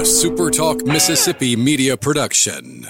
SuperTalk Mississippi media production.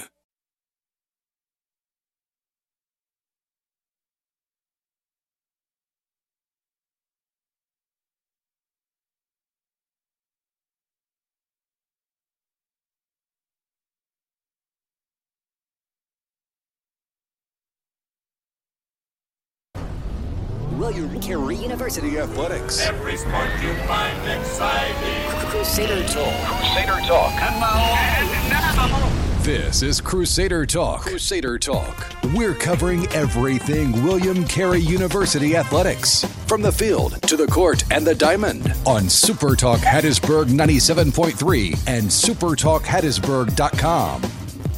William Carey University Athletics. Every sport you find exciting. Crusader Talk. Crusader Talk. And now. This is Crusader Talk. Crusader Talk. We're covering everything William Carey University Athletics. From the field to the court and the diamond. On SuperTalk Hattiesburg 97.3 and SuperTalkHattiesburg.com.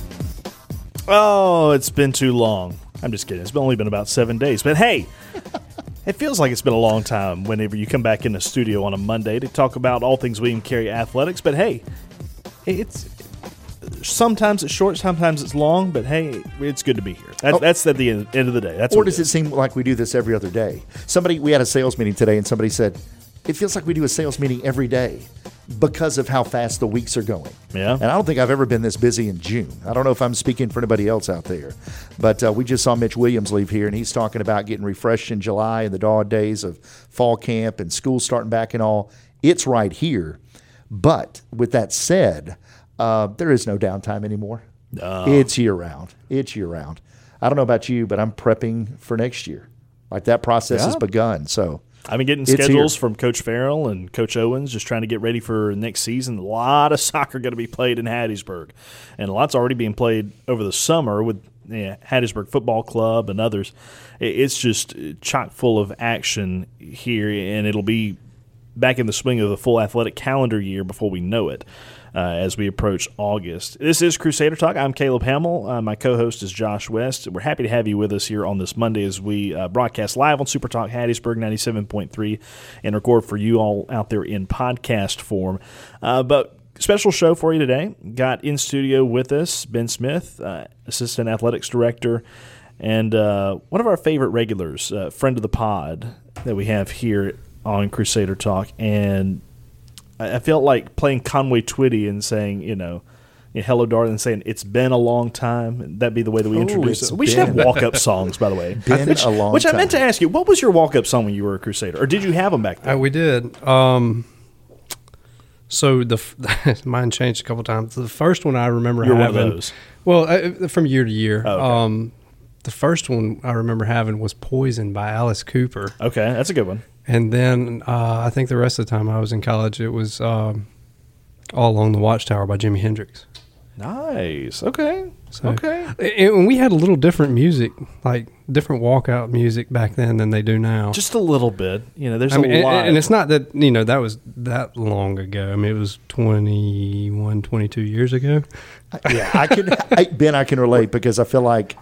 Oh, it's been too long. I'm just kidding. It's only been about 7 days. But hey, it feels like it's been a long time whenever you come back in the studio on a Monday to talk about all things William Carey athletics. But hey, it's sometimes it's short, sometimes it's long. But hey, it's good to be here. That's at the end of the day. That's or does it seem like we do this every other day? We had a sales meeting today, and somebody said, it feels like we do a sales meeting every day because of how fast the weeks are going. Yeah. And I don't think I've ever been this busy in June. I don't know if I'm speaking for anybody else out there. But we just saw Mitch Williams leave here, and he's talking about getting refreshed in July and the dog days of fall camp and school starting back and all. It's right here. But with that said, there is no downtime anymore. It's year-round. It's year-round. I don't know about you, but I'm prepping for next year. Like that process has begun, so I've been getting schedules from Coach Farrell and Coach Owens, just trying to get ready for next season. A lot of soccer going to be played in Hattiesburg, and a lot's already being played over the summer with Hattiesburg Football Club and others. It's just chock full of action here, and it'll be back in the swing of the full athletic calendar year before we know it. As we approach August. This is Crusader Talk. I'm Caleb Hamill. My co-host is Josh West. We're happy to have you with us here on this Monday as we broadcast live on Super Talk Hattiesburg 97.3 and record for you all out there in podcast form. But special show for you today. Got in studio with us Ben Smith, Assistant Athletics Director, and one of our favorite regulars, friend of the pod that we have here on Crusader Talk. And I felt like playing Conway Twitty and saying, hello, darling, and saying, it's been a long time. That'd be the way that we introduce it. We should have walk-up songs, by the way. Which I meant to ask you, what was your walk-up song when you were a Crusader? Or did you have them back then? We did. So mine changed a couple times. The first one I remember having. One of those. Well, from year to year. Oh, okay. The first one I remember having was Poison by Alice Cooper. Okay, that's a good one. And then I think the rest of the time I was in college, it was All Along the Watchtower by Jimi Hendrix. Nice. Okay. And we had a little different music, like different walkout music back then than they do now. Just a little bit. There's a lot. And it's not that, that was that long ago. I mean, it was 21, 22 years ago. Yeah, Ben, I can relate because I feel like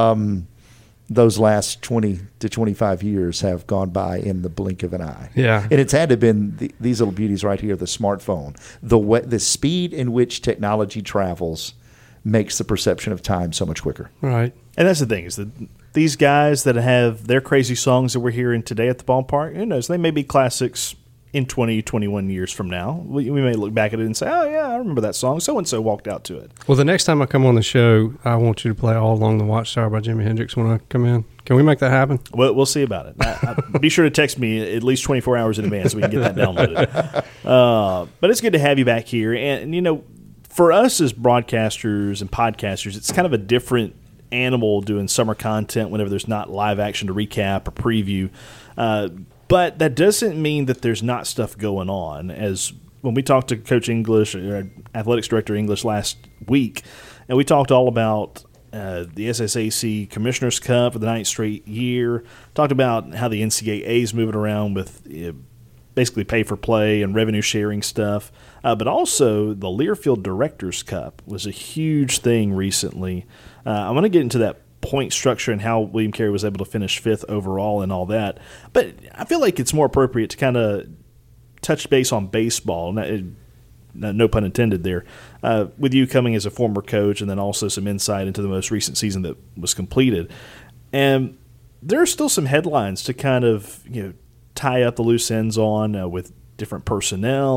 those last 20 to 25 years have gone by in the blink of an eye. Yeah. And it's had to have been these little beauties right here, the smartphone. The speed in which technology travels makes the perception of time so much quicker. Right. And that's the thing, is that these guys that have their crazy songs that we're hearing today at the ballpark, who knows, they may be classics in 20, 21 years from now. We may look back at it and say, oh, yeah, I remember that song. So-and-so walked out to it. Well, the next time I come on the show, I want you to play All Along the Watchtower by Jimi Hendrix when I come in. Can we make that happen? Well, we'll see about it. Be sure to text me at least 24 hours in advance so we can get that downloaded. But it's good to have you back here. And, for us as broadcasters and podcasters, it's kind of a different animal doing summer content whenever there's not live action to recap or preview. But that doesn't mean that there's not stuff going on. As when we talked to Coach English, Athletics Director English last week, and we talked all about the SSAC Commissioner's Cup for the 9th straight year, talked about how the NCAA is moving around with basically pay-for-play and revenue-sharing stuff, but also the Learfield Directors' Cup was a huge thing recently. I want to get into that point structure and how William Carey was able to finish 5th overall and all that. But I feel like it's more appropriate to kind of touch base on baseball, no pun intended there, with you coming as a former coach and then also some insight into the most recent season that was completed. And there are still some headlines to kind of tie up the loose ends on with different personnel.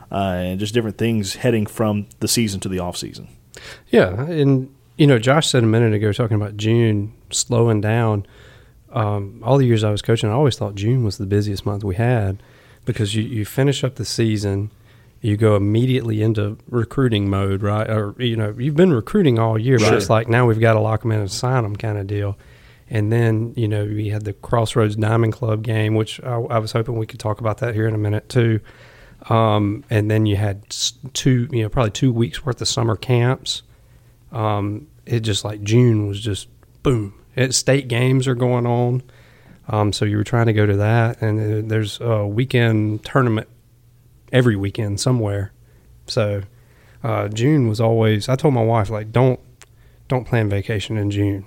and just different things heading from the season to the off season. Yeah, and Josh said a minute ago talking about June slowing down. All the years I was coaching, I always thought June was the busiest month we had because you finish up the season, you go immediately into recruiting mode, right? Or you've been recruiting all year, but it's like now we've got to lock them in and sign them kind of deal. And then we had the Crossroads Diamond Club game, which I was hoping we could talk about that here in a minute too. And then you had probably 2 weeks worth of summer camps. It just like June was just boom. State games are going on. So you were trying to go to that, and there's a weekend tournament every weekend somewhere. So June was always, I told my wife, like, don't plan vacation in June,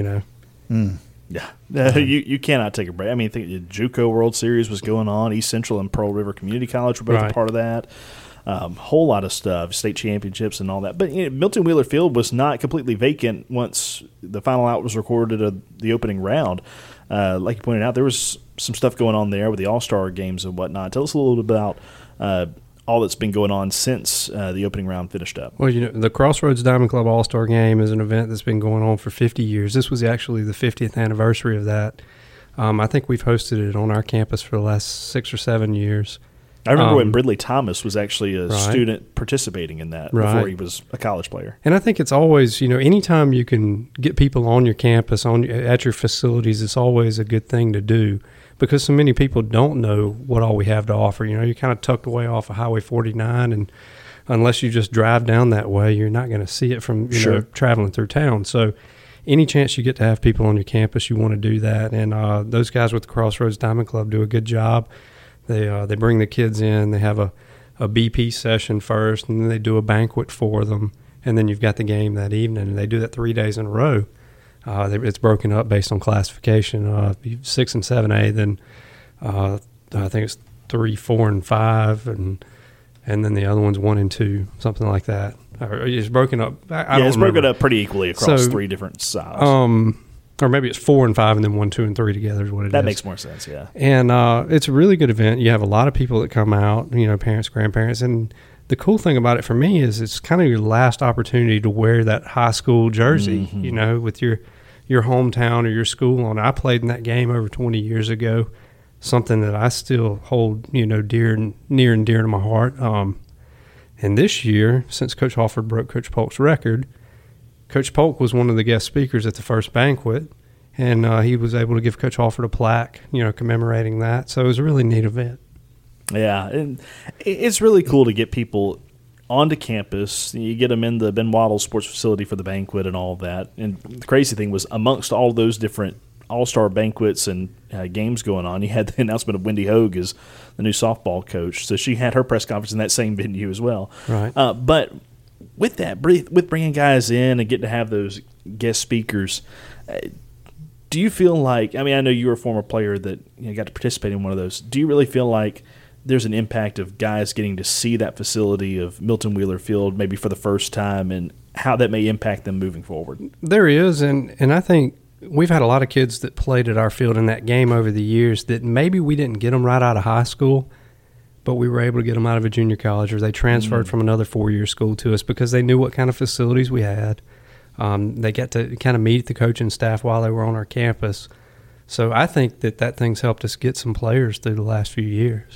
Yeah, you cannot take a break. I mean, I think the JUCO World Series was going on. East Central and Pearl River Community College were both a part of that. Whole lot of stuff, state championships and all that. But Milton Wheeler Field was not completely vacant once the final out was recorded of the opening round. Like you pointed out, there was some stuff going on there with the All-Star games and whatnot. Tell us a little bit about all that's been going on since the opening round finished up. Well, the Crossroads Diamond Club All-Star Game is an event that's been going on for 50 years. This was actually the 50th anniversary of that. I think we've hosted it on our campus for the last 6 or 7 years. I remember when Bridley Thomas was actually a student participating in that before he was a college player. And I think it's always, anytime you can get people on your campus, at your facilities, it's always a good thing to do because so many people don't know what all we have to offer. You're kind of tucked away off of Highway 49, and unless you just drive down that way, you're not going to see it from traveling through town. So any chance you get to have people on your campus, you want to do that. And those guys with the Crossroads Diamond Club do a good job. They bring the kids in. They have a BP session first, and then they do a banquet for them, and then you've got the game that evening. And they do that 3 days in a row. It's broken up based on classification. 6 and 7A, then I think it's 3, 4, and 5, and then the other one's 1 and 2, something like that. It's broken up. It's broken up pretty equally across 3 different sides. Or maybe it's 4 and 5 and then 1, 2, and 3 together is what it is. That makes more sense, yeah. And it's a really good event. You have a lot of people that come out, parents, grandparents. And the cool thing about it for me is it's kind of your last opportunity to wear that high school jersey, with your hometown or your school on. I played in that game over 20 years ago, something that I still hold, near and dear to my heart. And this year, since Coach Halford broke Coach Polk's record, Coach Polk was one of the guest speakers at the first banquet, and he was able to give Coach Halford a plaque, commemorating that. So it was a really neat event. Yeah, and it's really cool to get people onto campus. You get them in the Ben Waddle Sports Facility for the banquet and all of that. And the crazy thing was amongst all those different all-star banquets and games going on, you had the announcement of Wendy Hogue as the new softball coach. So she had her press conference in that same venue as well. Right. But with that, with bringing guys in and getting to have those guest speakers, do you feel like, I know you were a former player that got to participate in one of those. Do you really feel like there's an impact of guys getting to see that facility of Milton Wheeler Field maybe for the first time and how that may impact them moving forward? There is, and I think we've had a lot of kids that played at our field in that game over the years that maybe we didn't get them right out of high school, but we were able to get them out of a junior college, or they transferred from another 4-year school to us because they knew what kind of facilities we had. They got to kind of meet the coaching staff while they were on our campus. So I think that thing's helped us get some players through the last few years.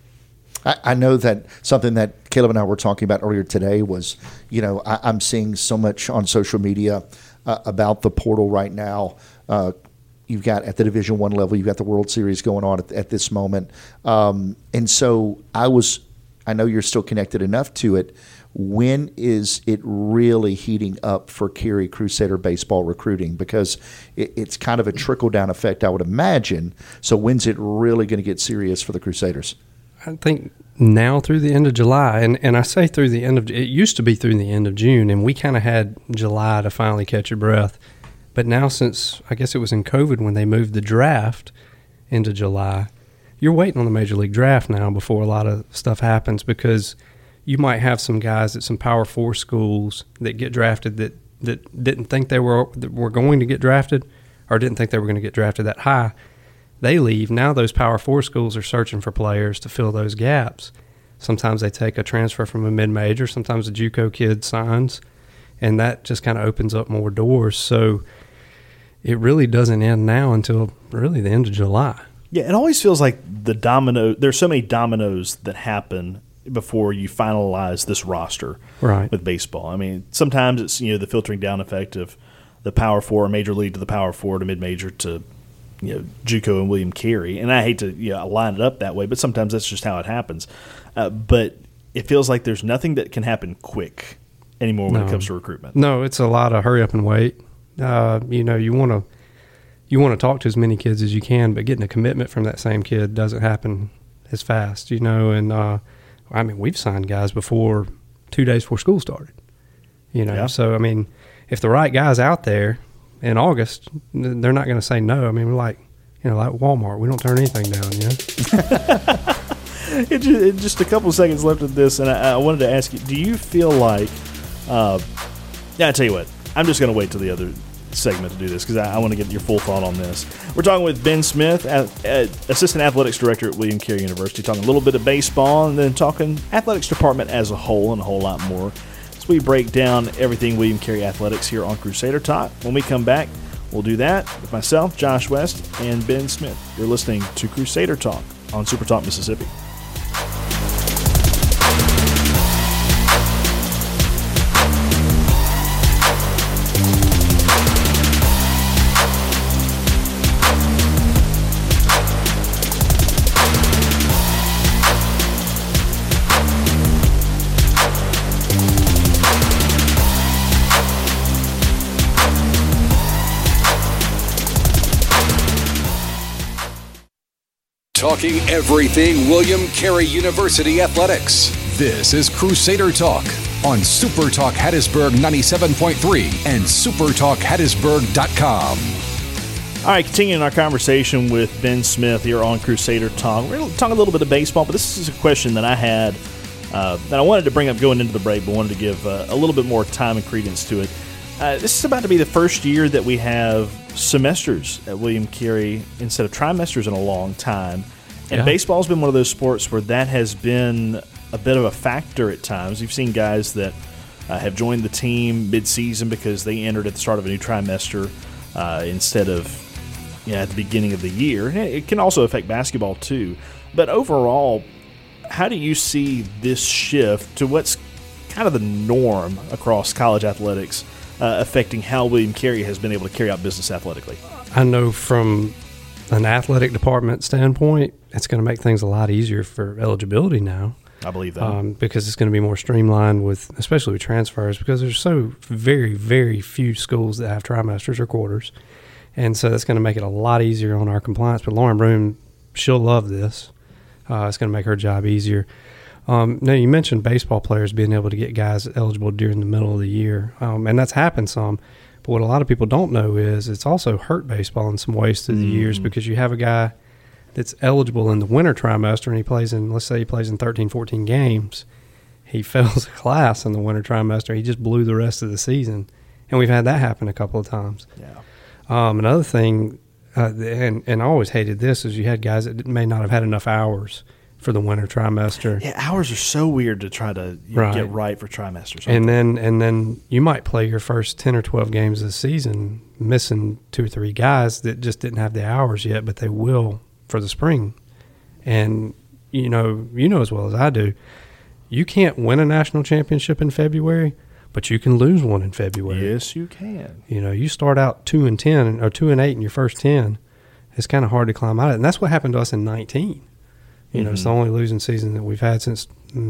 I know that something that Caleb and I were talking about earlier today was, I'm seeing so much on social media about the portal right now. You've got at the Division I level, you've got the World Series going on at this moment. And so I know you're still connected enough to it. When is it really heating up for Cary Crusader baseball recruiting? Because it's kind of a trickle-down effect, I would imagine. So when's it really going to get serious for the Crusaders? I think now through the end of July, and I say through the end of – it used to be through the end of June, and we kind of had July to finally catch your breath. But now since I guess it was in COVID when they moved the draft into July, you're waiting on the Major League Draft now before a lot of stuff happens because you might have some guys at some Power 4 schools that get drafted that didn't think they were going to get drafted or didn't think they were going to get drafted that high. They leave. Now those Power 4 schools are searching for players to fill those gaps. Sometimes they take a transfer from a mid-major. Sometimes a JUCO kid signs, and that just kind of opens up more doors. So it really doesn't end now until really the end of July. Yeah, it always feels like there's so many dominoes that happen before you finalize this roster with baseball. I mean, sometimes it's the filtering down effect of the Power Four, Major League to the Power Four to mid-major to JUCO and William Carey. And I hate to line it up that way, but sometimes that's just how it happens. But it feels like there's nothing that can happen quick anymore when it comes to recruitment. No, it's a lot of hurry up and wait. You want to talk to as many kids as you can, but getting a commitment from that same kid doesn't happen as fast, And I mean, we've signed guys before 2 days before school started, Yeah. So I mean, if the right guy's out there in August, they're not going to say no. I mean, we're like Walmart, we don't turn anything down, Just a couple of seconds left of this, and I wanted to ask you: do you feel like? I tell you what, I'm just going to wait till the other segment to do this because I want to get your full thought on this. We're talking with Ben Smith, Assistant Athletics Director at William Carey University, talking a little bit of baseball and then talking athletics department as a whole and a whole lot more as we break down everything William Carey Athletics here on Crusader Talk. When we come back, we'll do that with myself, Josh West, and Ben Smith. You're listening to Crusader Talk on Super Talk Mississippi. Talking everything William Carey University athletics. This is Crusader Talk on Super Talk Hattiesburg 97.3 and supertalkhattiesburg.com. All right, continuing our conversation with Ben Smith here on Crusader Talk. We're going to talk a little bit of baseball, but this is a question that I had that I wanted to bring up going into the break, but wanted to give a little bit more time and credence to it. This is about to be the first year that we have semesters at William Carey instead of trimesters in a long time. And baseball's been one of those sports where that has been a bit of a factor at times. You've seen guys that have joined the team mid-season because they entered at the start of a new trimester instead of at the beginning of the year. And it can also affect basketball too. But overall, how do you see this shift to what's kind of the norm across college athletics affecting how William Carey has been able to carry out business athletically? I know from an athletic department standpoint, it's going to make things a lot easier for eligibility now. I believe that. Because it's going to be more streamlined especially with transfers, because there's so very, very few schools that have trimesters or quarters. And so that's going to make it a lot easier on our compliance. But Lauren Broom, she'll love this. It's going to make her job easier. Now, you mentioned baseball players being able to get guys eligible during the middle of the year, and that's happened some. But what a lot of people don't know is it's also hurt baseball in some ways through the years, because you have a guy that's eligible in the winter trimester and let's say he plays in 13, 14 games. He fails a class in the winter trimester. He just blew the rest of the season. And we've had that happen a couple of times. Yeah. Another thing, and I always hated this, is you had guys that may not have had enough hours for the winter trimester. Yeah, hours are so weird to try to get right for trimesters. And then you might play your first 10 or 12 games of the season missing 2 or 3 guys that just didn't have the hours yet, but they will for the spring. And you know as well as I do, you can't win a national championship in February, but you can lose one in February. Yes, you can. You start out 2-10 or 2-8 in your first 10. It's kind of hard to climb out of it. And that's what happened to us in 19. It's the only losing season that we've had since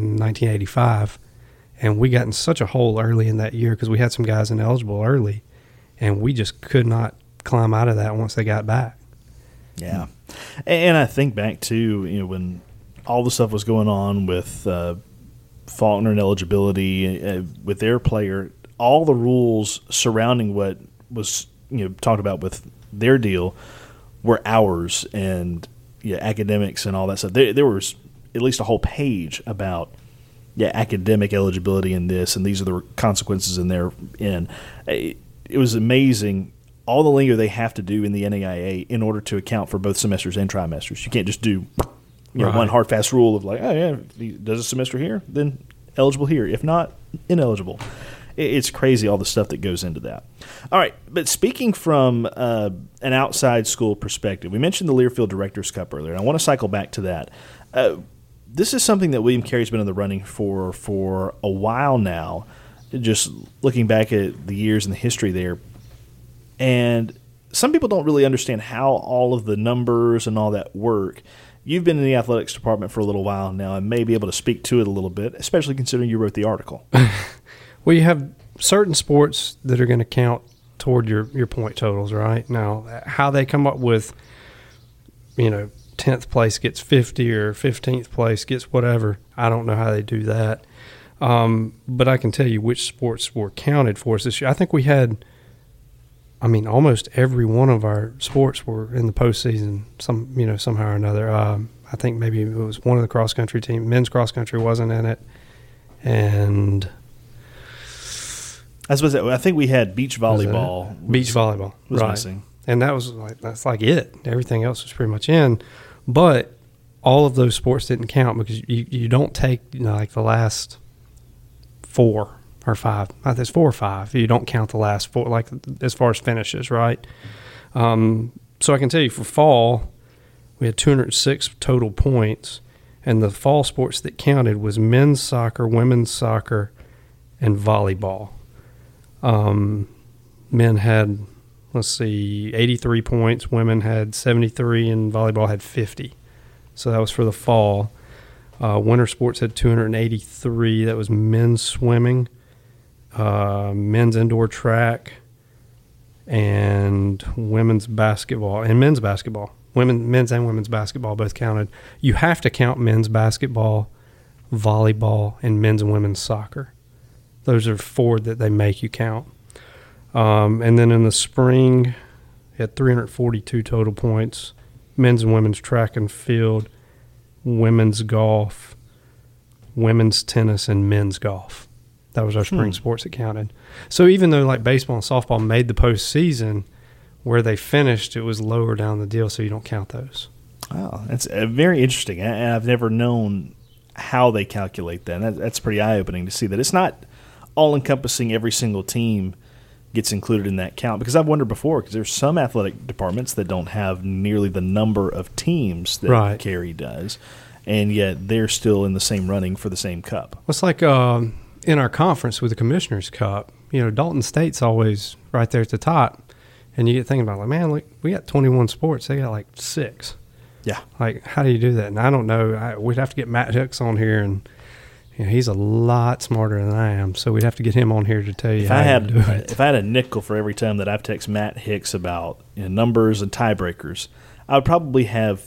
1985. And we got in such a hole early in that year because we had some guys ineligible early, and we just could not climb out of that once they got back. Yeah. And I think back to, when all the stuff was going on with Faulkner and eligibility with their player, all the rules surrounding what was talked about with their deal were hours and academics and all that stuff. There was at least a whole page about academic eligibility in this, and these are the consequences in there. And it was amazing all the lingo they have to do in the NAIA in order to account for both semesters and trimesters. You can't just do one hard fast rule of like, oh yeah, if he does a semester here, then eligible here. If not, ineligible. It's crazy all the stuff that goes into that. All right, but speaking from an outside school perspective, we mentioned the Learfield Directors Cup earlier, and I want to cycle back to that. This is something that William Cary's been in the running for a while now, just looking back at the years and the history there. And some people don't really understand how all of the numbers and all that work. You've been in the athletics department for a little while now and may be able to speak to it a little bit, especially considering you wrote the article. Well, you have certain sports that are going to count toward your point totals, right? Now, how they come up with, 10th place gets 50 or 15th place gets whatever, I don't know how they do that. But I can tell you which sports were counted for us this year. I think we had, almost every one of our sports were in the postseason somehow or another. I think maybe it was one of the cross-country team. Men's cross-country wasn't in it. And I think we had beach volleyball. Beach volleyball was right. missing, and that's like it. Everything else was pretty much in, but all of those sports didn't count because you don't take like the last 4 or 5. I think it's 4 or 5. You don't count the last 4, like as far as finishes, right? So I can tell you for fall, we had 206 total points, and the fall sports that counted was men's soccer, women's soccer, and volleyball. Men had, 83 points. Women had 73, and volleyball had 50. So that was for the fall. Winter sports had 283. That was men's swimming, men's indoor track, and women's basketball. And men's basketball. Men's and women's basketball both counted. You have to count men's basketball, volleyball, and men's and women's soccer. Those are 4 that they make you count. And then in the spring, you had 342 total points. Men's and women's track and field, women's golf, women's tennis, and men's golf. That was our spring sports that counted. So even though like baseball and softball made the postseason, where they finished, it was lower down the deal, so you don't count those. Wow, that's very interesting. And I've never known how they calculate that. That's pretty eye-opening to see that it's not all-encompassing. Every single team gets included in that count, because I've wondered before, because there's some athletic departments that don't have nearly the number of teams that Cary does, and yet they're still in the same running for the same cup. Well, it's like in our conference with the Commissioner's Cup, Dalton State's always right there at the top, and you get thinking about, like, man, look, we got 21 sports. They got like 6. Yeah. Like, how do you do that? And I don't know. We'd have to get Matt Hicks on here, and he's a lot smarter than I am, so we'd have to get him on here to tell you how to do it. If I had a nickel for every time that I've texted Matt Hicks about numbers and tiebreakers, I would probably have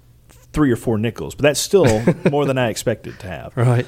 3 or 4 nickels, but that's still more than I expected to have. Right.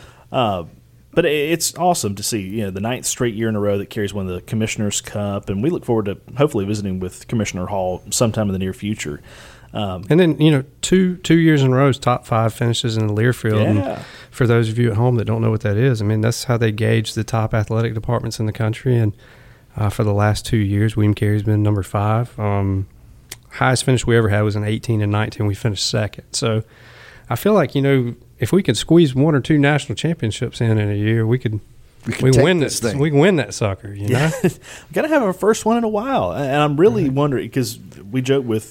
But it's awesome to see, the 9th straight year in a row that Cary's won the Commissioner's Cup, and we look forward to hopefully visiting with Commissioner Hall sometime in the near future. And then, 2 years in a row, top 5 finishes in the Learfield. Yeah. And for those of you at home that don't know what that is, that's how they gauge the top athletic departments in the country. And for the last 2 years, William Cary's been number 5. Highest finish we ever had was in 18 and 19. We finished 2nd. So I feel like, if we could squeeze 1 or 2 national championships in a year, we can win this thing. We can win that sucker, Yeah. We've got to have our first one in a while. And I'm really wondering, because we joked with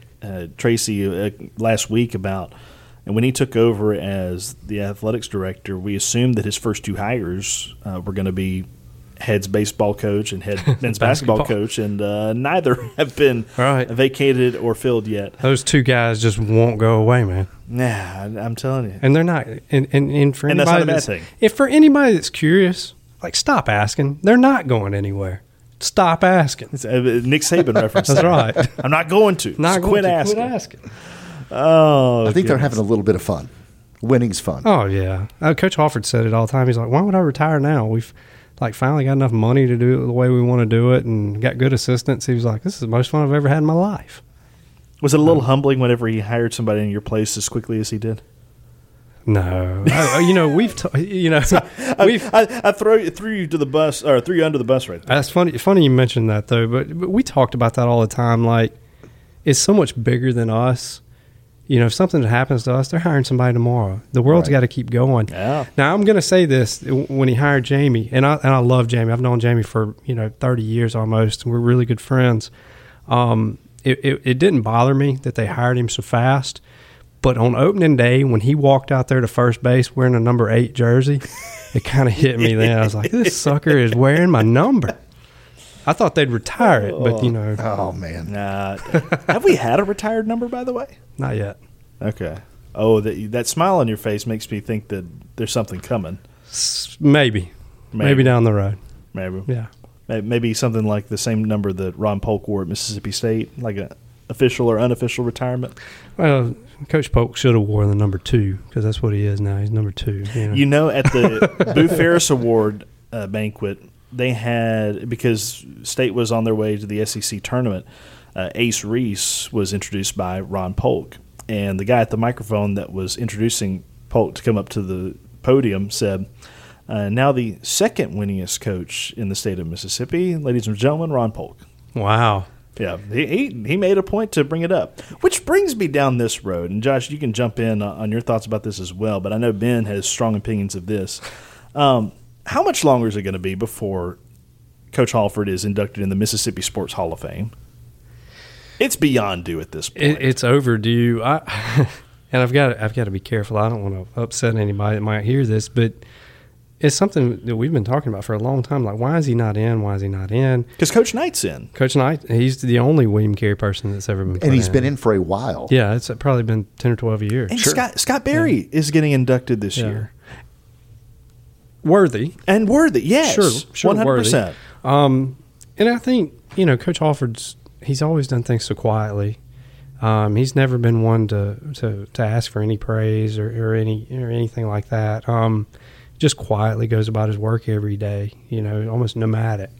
Tracy last week about, and when he took over as the athletics director, we assumed that his first 2 hires were going to be head's baseball coach and head men's basketball coach, and neither have been vacated or filled yet. Those 2 guys just won't go away, man. Nah, I'm telling you. And they're not. And for anybody that's not a bad thing. If for anybody that's curious, like, stop asking. They're not going anywhere. Stop asking. It's a Nick Saban reference. That's right. I'm not going to. Quit asking. Oh, I think they're having a little bit of fun. Winning's fun. Oh, yeah. Coach Alford said it all the time. He's like, why would I retire now? We've finally got enough money to do it the way we want to do it, and got good assistants. He was like, this is the most fun I've ever had in my life. Was it a little humbling whenever he hired somebody in your place as quickly as he did? No, I threw you to the bus, or threw you under the bus right there. That's funny. Funny you mentioned that, though. But we talked about that all the time. Like, it's so much bigger than us, If something happens to us, they're hiring somebody tomorrow. The world's got to keep going. Yeah. Now, I'm going to say this. When he hired Jamie, and I love Jamie. I've known Jamie for, 30 years almost. We're really good friends. It didn't bother me that they hired him so fast. But on opening day, when he walked out there to first base wearing a number 8 jersey, it kind of hit me then. I was like, this sucker is wearing my number. I thought they'd retire it, but, Oh, man. Have we had a retired number, by the way? not yet. Okay. Oh, that smile on your face makes me think that there's something coming. Maybe down the road. Maybe. Yeah. Maybe something like the same number that Ron Polk wore at Mississippi State, like an official or unofficial retirement. Well, Coach Polk should have worn the number 2 because that's what he is now. He's number 2. At the Boo Ferris Award banquet, they had, because State was on their way to the SEC tournament, Ace Reese was introduced by Ron Polk. And the guy at the microphone that was introducing Polk to come up to the podium said, now the second winningest coach in the state of Mississippi, ladies and gentlemen, Ron Polk. Wow. Yeah, he made a point to bring it up, which brings me down this road. And, Josh, you can jump in on your thoughts about this as well, but I know Ben has strong opinions of this. How much longer is it going to be before Coach Halford is inducted in the Mississippi Sports Hall of Fame? It's beyond due at this point. It's overdue. And I've got to be careful. I don't want to upset anybody that might hear this, but it's something that we've been talking about for a long time. Like, why is he not in? Why is he not in? Because Coach Knight's in. Coach Knight, he's the only William Carey person that's ever been put in. And he's been in for a while. Yeah, it's probably been 10 or 12 years. And Scott Berry is getting inducted this year. Worthy. And worthy, yes. Sure, 100%. Worthy. And I think, Coach Halford's, he's always done things so quietly. He's never been one to ask for any praise or anything like that. Just quietly goes about his work every day, almost nomadic.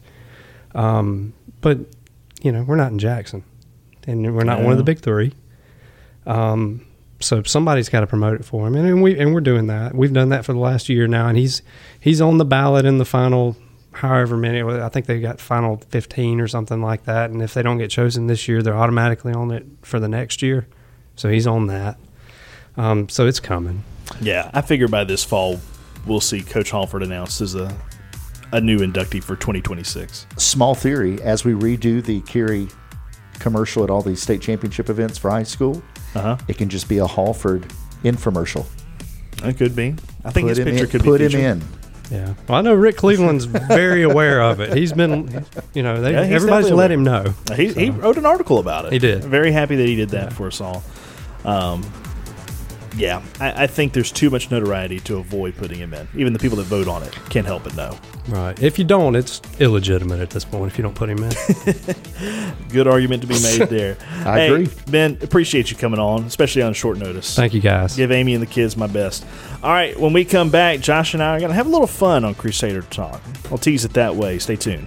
But, we're not in Jackson, and we're not one of the big 3. So somebody's got to promote it for him, and we're doing that. We've done that for the last year now, and he's on the ballot in the final, however many. I think they got final 15 or something like that. And if they don't get chosen this year, they're automatically on it for the next year. So he's on that. So it's coming. Yeah, I figure by this fall we'll see Coach Halford announced as a new inductee for 2026. Small theory, as we redo the Carey commercial at all these state championship events for high school, it can just be a Halford infomercial. It could be. I think his picture could be put featured. him in. Yeah. Well, I know Rick Cleveland's very aware of it. He's been, everybody's let him know. He wrote an article about it. He did. Very happy that he did that for us all. I think there's too much notoriety to avoid putting him in. Even the people that vote on it can't help but know. Right. If you don't, it's illegitimate at this point if you don't put him in. Good argument to be made there. I agree. Ben, appreciate you coming on, especially on short notice. Thank you, guys. Give Amy and the kids my best. All right, when we come back, Josh and I are going to have a little fun on Crusader Talk. I'll tease it that way. Stay tuned.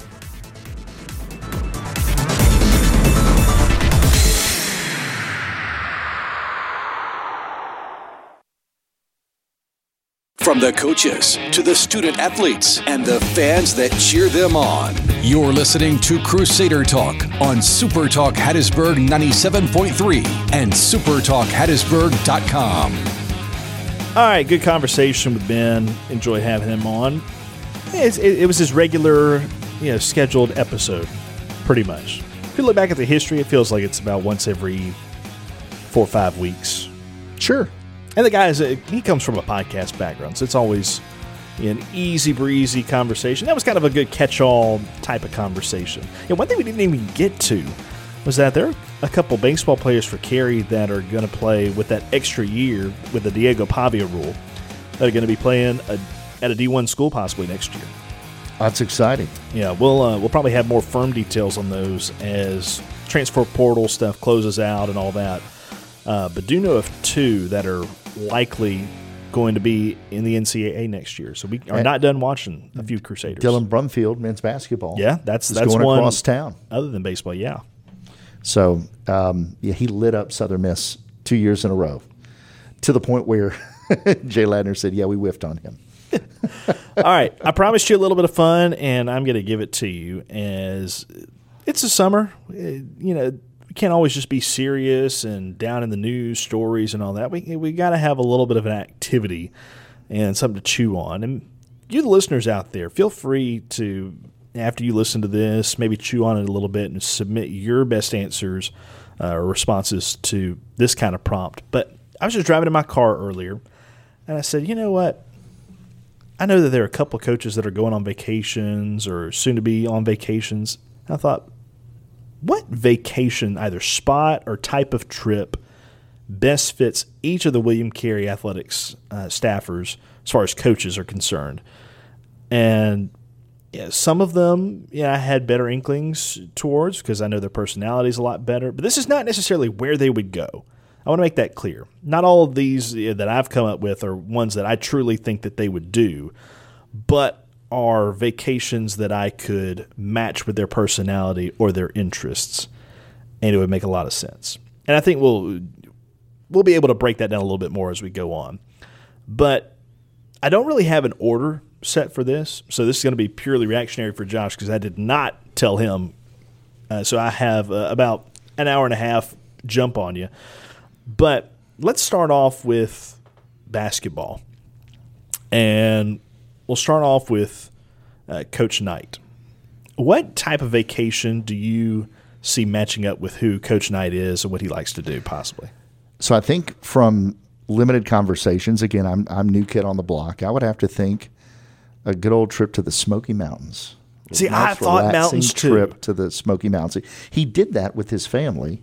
From the coaches to the student athletes and the fans that cheer them on, you're listening to Crusader Talk on Super Talk Hattiesburg 97.3 and supertalkhattiesburg.com. All right, good conversation with Ben. Enjoy having him on. It was his regular, scheduled episode, pretty much. If you look back at the history, it feels like it's about once every 4 or 5 weeks. Sure. And the guy he comes from a podcast background, so it's always an easy breezy conversation. That was kind of a good catch-all type of conversation. And one thing we didn't even get to was that there are a couple baseball players for Carey that are going to play with that extra year with the Diego Pavia rule that are going to be playing at a D1 school possibly next year. That's exciting. Yeah, we'll probably have more firm details on those as transfer portal stuff closes out and all that. But do know of 2 that are likely going to be in the NCAA next year. So we are not done watching a few Crusaders. Dylan Brumfield, men's basketball. Yeah, that's going one across town. Other than baseball, yeah. So, he lit up Southern Miss 2 years in a row to the point where Jay Ladner said, yeah, we whiffed on him. All right. I promised you a little bit of fun, and I'm going to give it to you as it's a summer. can't always just be serious and down in the news stories and all that. We got to have a little bit of an activity and something to chew on. And you, the listeners out there, feel free to, after you listen to this, maybe chew on it a little bit and submit your best answers or responses to this kind of prompt. But I was just driving in my car earlier, and I said, you know what? I know that there are a couple of coaches that are going on vacations or soon to be on vacations. I thought, what vacation, either spot or type of trip, best fits each of the William Carey Athletics staffers as far as coaches are concerned? And some of them, I had better inklings towards because I know their personality is a lot better. But this is not necessarily where they would go. I want to make that clear. Not all of these that I've come up with are ones that I truly think that they would do, but are vacations that I could match with their personality or their interests, and it would make a lot of sense. And I think we'll be able to break that down a little bit more as we go on. But I don't really have an order set for this, so this is going to be purely reactionary for Josh because I did not tell him. So I have about an hour and a half jump on you. But let's start off with basketball. And we'll start off with Coach Knight. What type of vacation do you see matching up with who Coach Knight is and what he likes to do, possibly? So I think from limited conversations, again, I'm new kid on the block, I would have to think a good old trip to the Smoky Mountains. See, I thought mountains too. Trip to the Smoky Mountains. He did that with his family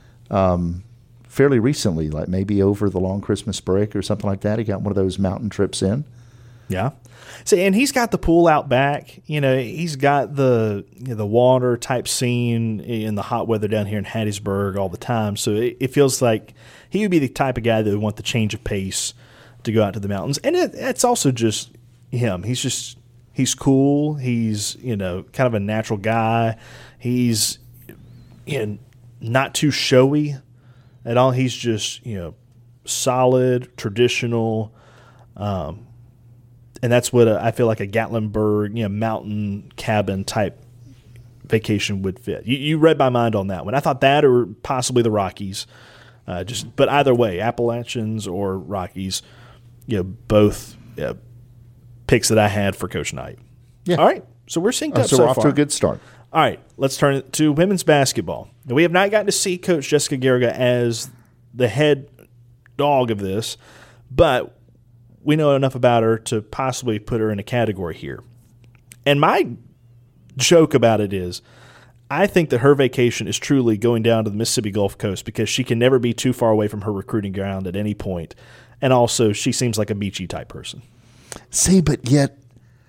fairly recently, like maybe over the long Christmas break or something like that. He got one of those mountain trips in. Yeah. See, and he's got the pool out back. He's got the water type scene in the hot weather down here in Hattiesburg all the time. So it feels like he would be the type of guy that would want the change of pace to go out to the mountains. And it's also just him. He's cool. He's, kind of a natural guy. He's not too showy at all. He's just, solid, traditional, and that's what I feel like a Gatlinburg, mountain cabin type vacation would fit. You read my mind on that one. I thought that or possibly the Rockies. But either way, Appalachians or Rockies, both picks that I had for Coach Knight. Yeah. All right, so we're synced up so far. So we're off to a good start. All right, let's turn it to women's basketball. Now, we have not gotten to see Coach Jessica Garriga as the head dog of this, but we know enough about her to possibly put her in a category here. And my joke about it is I think that her vacation is truly going down to the Mississippi Gulf Coast because she can never be too far away from her recruiting ground at any point. And also, she seems like a beachy type person. See, but yet,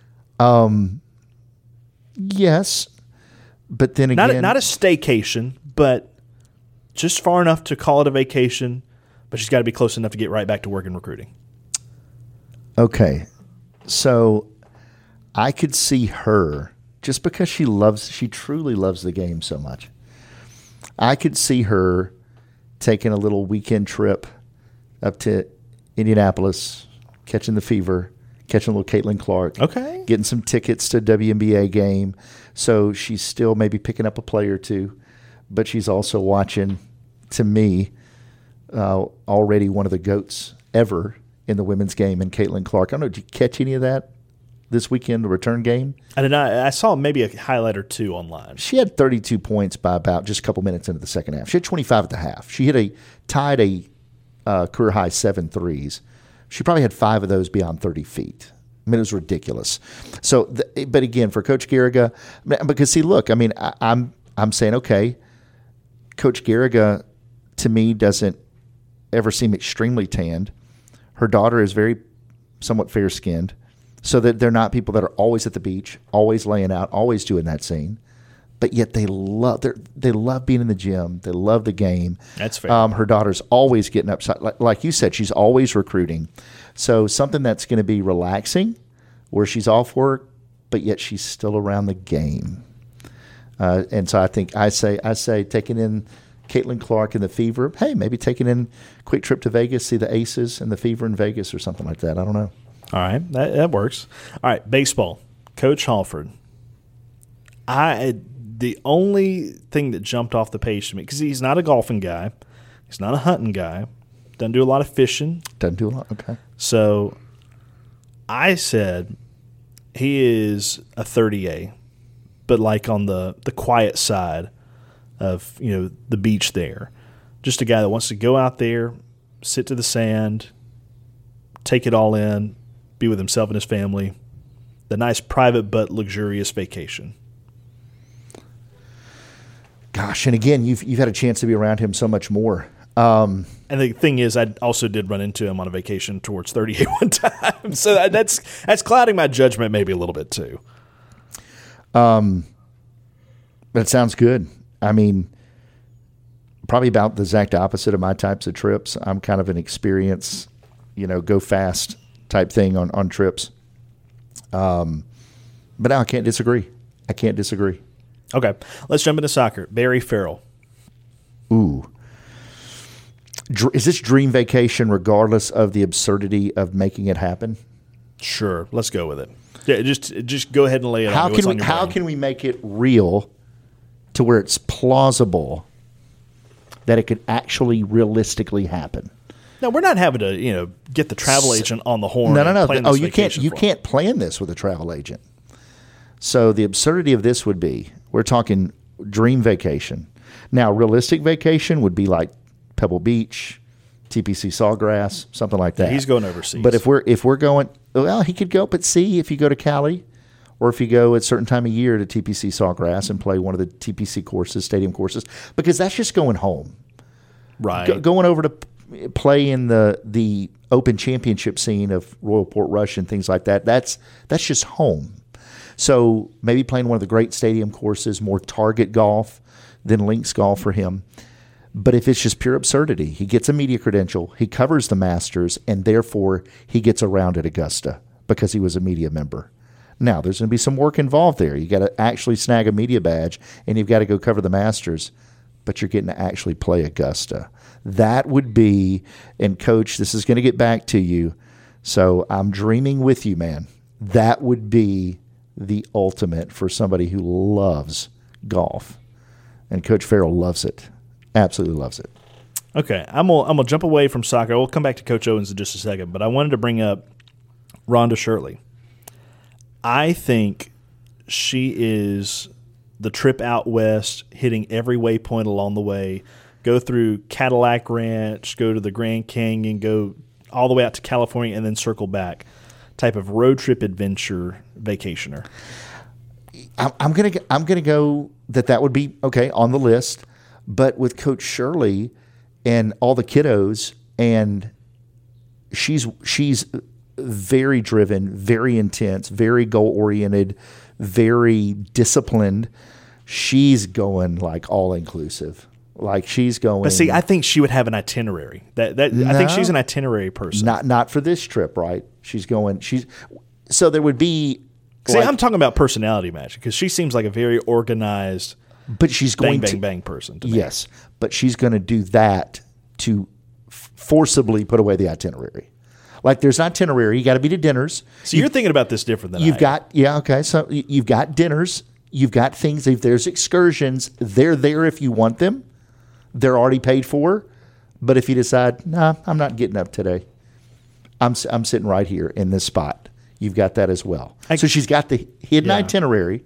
yes, but then again. Not a staycation, but just far enough to call it a vacation, but she's got to be close enough to get right back to work in recruiting. Okay, so I could see her, just because she truly loves the game so much, I could see her taking a little weekend trip up to Indianapolis, catching the fever, catching a little Caitlin Clark, okay, getting some tickets to a WNBA game. So she's still maybe picking up a play or two, but she's also watching, to me, already one of the GOATs ever in the women's game in Caitlin Clark. I don't know, did you catch any of that this weekend, the return game? I did not. I saw maybe a highlight or two online. She had 32 points by about just a couple minutes into the second half. She had 25 at the half. She tied a career-high 7 threes. She probably had 5 of those beyond 30 feet. I mean, it was ridiculous. So, but again, for Coach Garriga, because see, look, I mean, I'm saying, okay, Coach Garriga, to me, doesn't ever seem extremely tanned. Her daughter is somewhat fair-skinned, so that they're not people that are always at the beach, always laying out, always doing that scene. But yet they love being in the gym. They love the game. That's fair. Her daughter's always getting upside. Like you said, she's always recruiting. So something that's going to be relaxing, where she's off work, but yet she's still around the game. And so I say taking in Caitlin Clark and the Fever. Hey, maybe taking in a quick trip to Vegas, see the Aces and the Fever in Vegas or something like that. I don't know. All right, that works. All right, baseball. Coach Halford. The only thing that jumped off the page to me, because he's not a golfing guy, he's not a hunting guy, doesn't do a lot of fishing. Doesn't do a lot. Okay. So I said he is a 30A, but like on the quiet side of the beach there. Just a guy that wants to go out there, sit to the sand, take it all in, be with himself and his family. The nice private but luxurious vacation. Gosh, and again, you've had a chance to be around him so much more. And the thing is, I also did run into him on a vacation towards 38 one time, so that's clouding my judgment maybe a little bit too. But it sounds good. I mean, probably about the exact opposite of my types of trips. I'm kind of an experience, go fast type thing on trips. But no, I can't disagree. Okay, let's jump into soccer. Barry Farrell. Ooh. Is this dream vacation regardless of the absurdity of making it happen? Sure, let's go with it. Yeah, just go ahead and lay it how on me. How can we make it real to where it's plausible that it could actually realistically happen? No, we're not having to get the travel agent on the horn. No. Oh, you can't plan this with a travel agent. So the absurdity of this would be, we're talking dream vacation. Now, realistic vacation would be like Pebble Beach, TPC Sawgrass, something like that. Yeah, he's going overseas. But if we're going, well, he could go up at sea if you go to Cali, or if you go at a certain time of year to TPC Sawgrass and play one of the TPC courses, stadium courses, because that's just going home. Right. Going over to play in the Open Championship scene of Royal Port Rush and things like that, that's just home. So maybe playing one of the great stadium courses, more target golf than links golf for him. But if it's just pure absurdity, he gets a media credential, he covers the Masters, and therefore he gets around at Augusta because he was a media member. Now, there's going to be some work involved there. You got to actually snag a media badge, and you've got to go cover the Masters, but you're getting to actually play Augusta. That would be, and Coach, this is going to get back to you, so I'm dreaming with you, man. That would be the ultimate for somebody who loves golf. And Coach Farrell loves it. Absolutely loves it. Okay, I'm gonna jump away from soccer. We'll come back to Coach Owens in just a second, but I wanted to bring up Rhonda Shirley. I think she is the trip out west, hitting every waypoint along the way. Go through Cadillac Ranch, go to the Grand Canyon, go all the way out to California, and then circle back. Type of road trip adventure vacationer. I'm gonna go that would be okay on the list, but with Coach Shirley and all the kiddos, and she's very driven, very intense, very goal oriented, very disciplined. She's going like all inclusive. Like she's going. But see, I think she would have an itinerary. I think she's an itinerary person. Not for this trip, right? So there would be. See, I'm talking about personality match because she seems like a very organized. But she's going bang person. To me. Yes, but she's going to do that to forcibly put away the itinerary. Like there's an itinerary. You got to be to dinners. So you're thinking about this different than I am. Okay. So you've got dinners. You've got things. If there's excursions, they're there if you want them. They're already paid for. But if you decide, nah, I'm not getting up today. I'm sitting right here in this spot. You've got that as well. So she's got the hidden itinerary,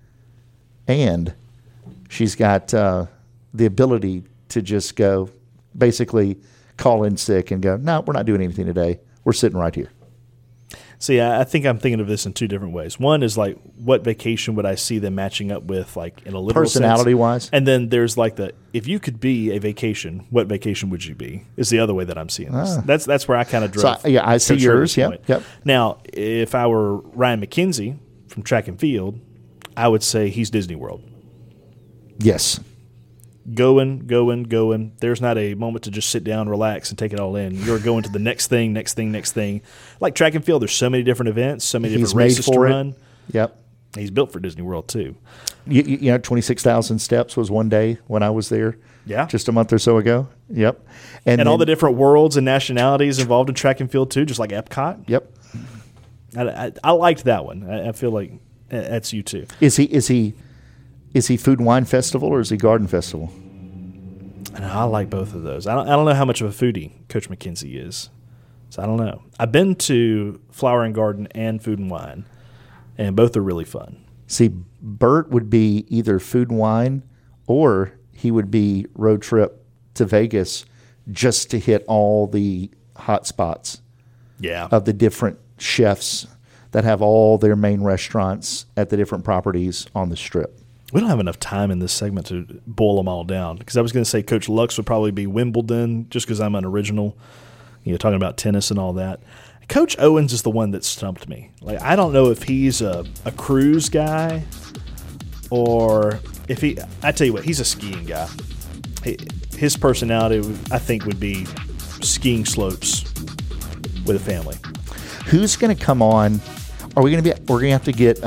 and she's got the ability to just go, basically call in sick and go, no, we're not doing anything today. We're sitting right here. See, I think I'm thinking of this in two different ways. One is like, what vacation would I see them matching up with, like in a literal personality-wise? Sense? And then there's like if you could be a vacation, what vacation would you be? Is the other way that I'm seeing this. That's where I kind of drove. So, I see yours. Yep. Now, if I were Ryan McKenzie from track and field, I would say he's Disney World. Yes. Going. There's not a moment to just sit down, relax, and take it all in. You're going to the next thing. Like track and field, there's so many different events, so many different races to run. Yep. He's built for Disney World, too. You know, 26,000 steps was one day when I was there. Yeah. Just a month or so ago. Yep. And then, all the different worlds and nationalities involved in track and field, too, just like Epcot. Yep. I liked that one. I feel like that's you, too. Is he Is he Food and Wine Festival or is he Garden Festival? And I like both of those. I don't know how much of a foodie Coach McKenzie is, so I don't know. I've been to Flower and Garden and Food and Wine, and both are really fun. See, Bert would be either Food and Wine or he would be road trip to Vegas just to hit all the hot spots of the different chefs that have all their main restaurants at the different properties on the Strip. We don't have enough time in this segment to boil them all down, because I was going to say Coach Lux would probably be Wimbledon just because I'm unoriginal, talking about tennis and all that. Coach Owens is the one that stumped me. Like, I don't know if he's a cruise guy or if I tell you what, he's a skiing guy. His personality, I think, would be skiing slopes with a family. Who's going to come on? Are we going to have to get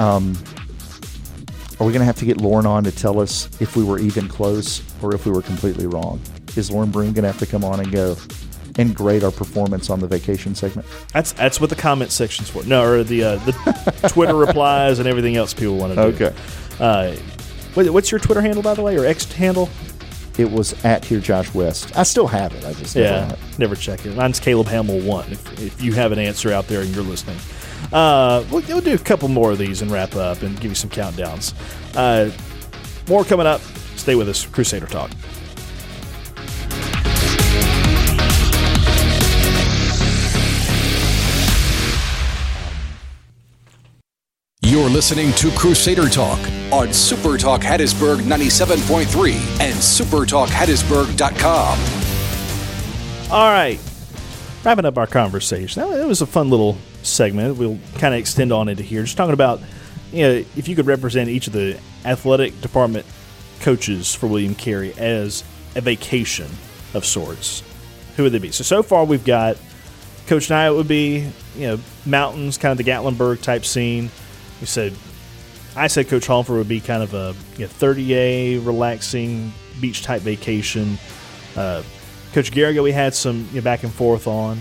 Lauren on to tell us if we were even close or if we were completely wrong? Is Lauren Broom going to have to come on and go and grade our performance on the vacation segment? That's what the comment section's for. No, or the Twitter replies and everything else people want to do. Okay. What's your Twitter handle, by the way, or X handle? It was at Here Josh West. I still have it. I just never check it. Mine's Caleb Hamill 1. If you have an answer out there and you're listening, we'll do a couple more of these and wrap up and give you some countdowns. More coming up. Stay with us. Crusader Talk. You're listening to Crusader Talk on Super Talk Hattiesburg 97.3 and supertalkhattiesburg.com. All right. Wrapping up our conversation. It was a fun little segment. We'll kind of extend on into here. Just talking about, if you could represent each of the athletic department coaches for William Carey as a vacation of sorts, who would they be? So far we've got Coach Knight would be, mountains, kind of the Gatlinburg type scene. I said Coach Holmford would be kind of a 30A relaxing beach type vacation. Coach Garrigo, we had some back and forth on.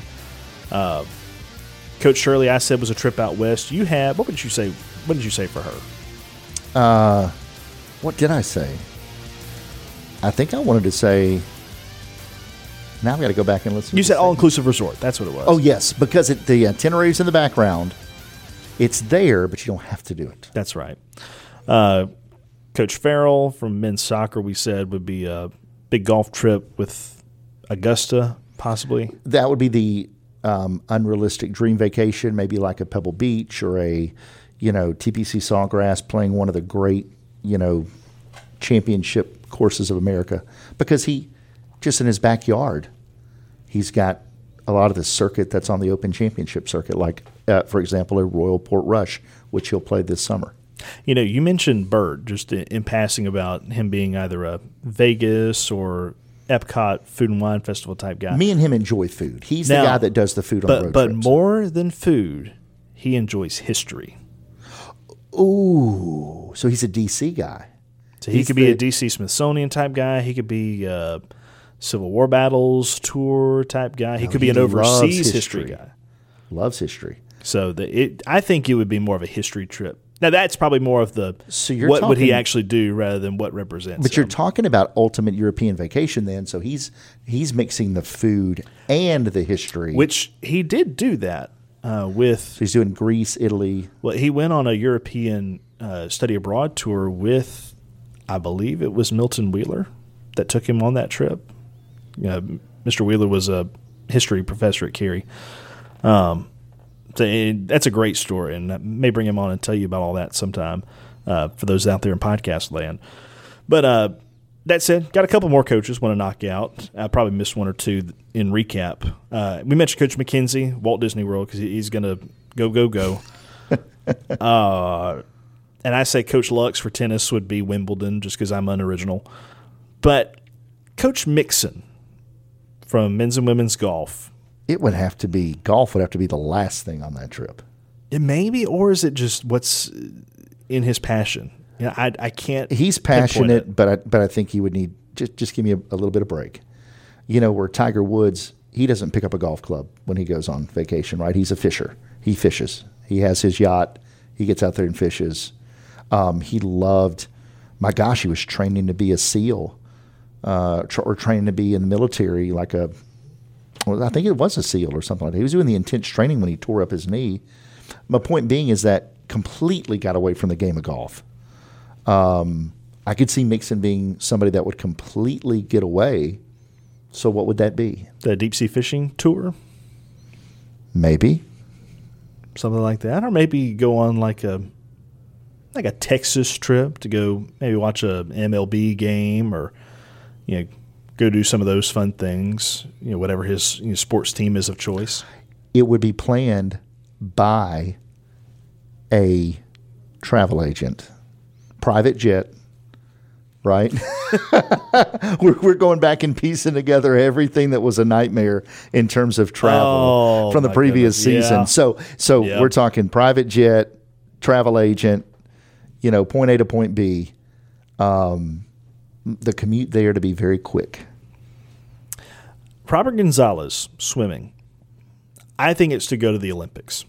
Coach Shirley, I said was a trip out west. You had, what did you say? What did you say for her? What did I say? I think I wanted to say. Now I've got to go back and listen. You said all-inclusive resort. That's what it was. Oh yes, because the itinerary's in the background. It's there, but you don't have to do it. That's right. Coach Farrell from men's soccer, we said, would be a big golf trip with Augusta, possibly. That would be the unrealistic dream vacation, maybe like a Pebble Beach or a, TPC Sawgrass, playing one of the great, championship courses of America. Because he, just in his backyard, he's got a lot of the circuit that's on the Open Championship circuit, like, for example, a Royal Portrush, which he'll play this summer. You mentioned Bird just in passing about him being either a Vegas or Epcot Food and Wine Festival type guy. Me and him enjoy food. He's the guy that does the food on road But trips. more than food, he enjoys history. Ooh, so he's a D.C. guy. So he could be a D.C. Smithsonian type guy. He could be Civil War battles tour type guy. He could be an overseas history guy. Loves history. So I think it would be more of a history trip. Now that's probably more of the what would he actually do rather than what represents. But you're talking about ultimate European vacation then. So he's mixing the food and the history, which he did do that with. So he's doing Greece, Italy. Well, he went on a European study abroad tour with, I believe it was Milton Wheeler that took him on that trip. Mr. Wheeler was a history professor at Carey. That's a great story, and I may bring him on and tell you about all that sometime for those out there in podcast land. But that said, got a couple more coaches want to knock out. I probably missed one or two in recap. We mentioned Coach McKenzie, Walt Disney World, because he's going to go. And I say Coach Lux for tennis would be Wimbledon just because I'm unoriginal. But Coach Mixon from men's and women's golf. It would have to be, golf would have to be the last thing on that trip. It maybe, or is it just what's in his passion? I can't. He's passionate, but I think he would need, just give me a little bit of break. Where Tiger Woods, he doesn't pick up a golf club when he goes on vacation, right? He's a fisher. He fishes. He has his yacht. He gets out there and fishes. He loved my gosh, he was training to be a SEAL or training to be in the military, I think it was a SEAL or something like that. He was doing the intense training when he tore up his knee. My point being is that completely got away from the game of golf. I could see Mixon being somebody that would completely get away. So what would that be? The deep sea fishing tour? Maybe. Something like that. Or maybe go on like a Texas trip to go maybe watch a MLB game or, go do some of those fun things, whatever his sports team is of choice. It would be planned by a travel agent, private jet, right? we're going back and piecing together everything that was a nightmare in terms of travel from the previous season. Yeah. So we're talking private jet, travel agent, point A to point B. The commute there to be very quick. Robert Gonzalez, swimming. I think it's to go to the Olympics.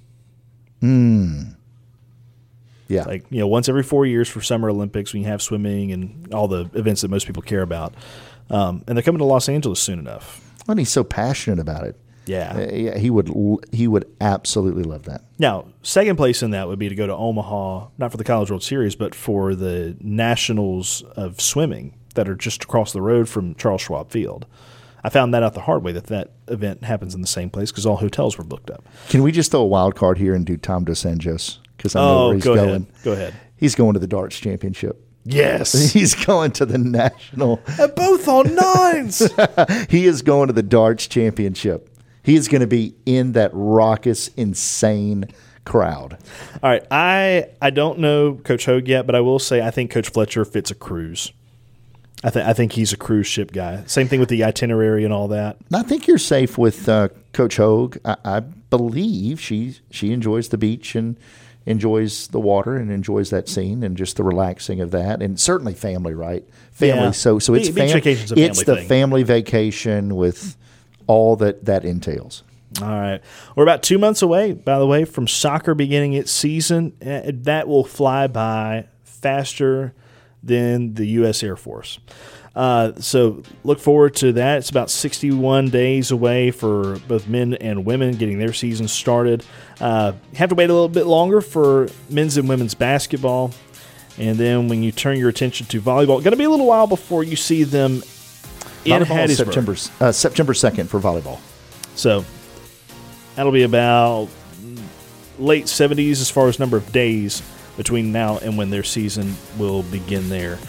Yeah. Once every 4 years for Summer Olympics, when you have swimming and all the events that most people care about. And they're coming to Los Angeles soon enough. And he's so passionate about it. Yeah. He would absolutely love that. Now, second place in that would be to go to Omaha, not for the College World Series, but for the Nationals of Swimming that are just across the road from Charles Schwab Field. I found that out the hard way that event happens in the same place because all hotels were booked up. Can we just throw a wild card here and do Tom Dos Anjos? Because I know where he's going. Go ahead. He's going to the darts championship. Yes. He's going to the national. They're both on nines. He is going to the darts championship. He is going to be in that raucous, insane crowd. All right. I don't know Coach Hogue yet, but I will say I think Coach Fletcher fits a cruise. I think he's a cruise ship guy. Same thing with the itinerary and all that. I think you're safe with Coach Hogue. I believe she enjoys the beach and enjoys the water and enjoys that scene and just the relaxing of that, and certainly family, right? Family. Yeah. So it's beach vacation's a family It's the thing. family vacation with all that entails. All right. We're about 2 months away, by the way, from soccer beginning its season. That will fly by faster than the U.S. Air Force. So look forward to that. It's about 61 days away for both men and women getting their season started. You have to wait a little bit longer for men's and women's basketball. And then when you turn your attention to volleyball, it's going to be a little while before you see them in Hattiesburg. September 2nd for volleyball. So that'll be about late 70s as far as number of days between now and when their season will begin there.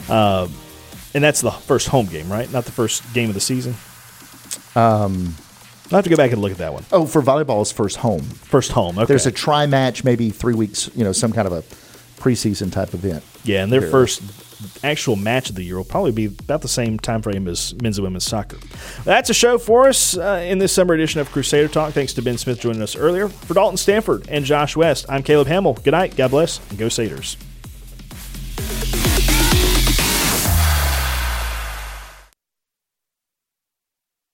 And that's the first home game, right? Not the first game of the season? I'll have to go back and look at that one. Oh, for volleyball, it's first home. First home, okay. There's a tri-match, maybe 3 weeks, some kind of a preseason type event. Yeah, and their first actual match of the year will probably be about the same time frame as men's and women's soccer. That's a show for us in this summer edition of Crusader Talk. Thanks to Ben Smith joining us earlier. For Dalton Stanford and Josh West, I'm Caleb Hamill. Good night, God bless, and go Saders.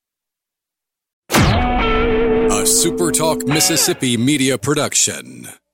A SuperTalk Mississippi media production.